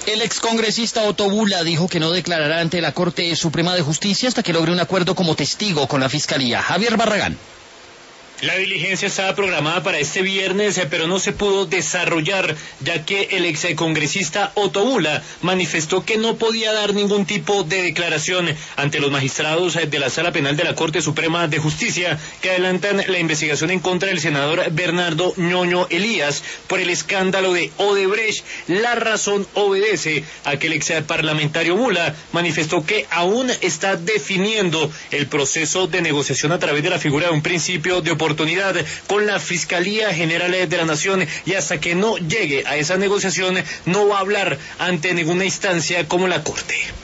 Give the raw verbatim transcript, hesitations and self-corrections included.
El excongresista Otto Bula dijo que no declarará ante la Corte Suprema de Justicia hasta que logre un acuerdo como testigo con la Fiscalía. Javier Barragán. La diligencia estaba programada para este viernes, pero no se pudo desarrollar, ya que el excongresista Otto Bula manifestó que no podía dar ningún tipo de declaración ante los magistrados de la Sala Penal de la Corte Suprema de Justicia, que adelantan la investigación en contra del senador Bernardo Ñoño Elías por el escándalo de Odebrecht. La razón obedece a que el ex parlamentario Bula manifestó que aún está definiendo el proceso de negociación a través de la figura de un principio de oportunidad con la Fiscalía General de la Nación, y hasta que no llegue a esa negociación no va a hablar ante ninguna instancia como la Corte.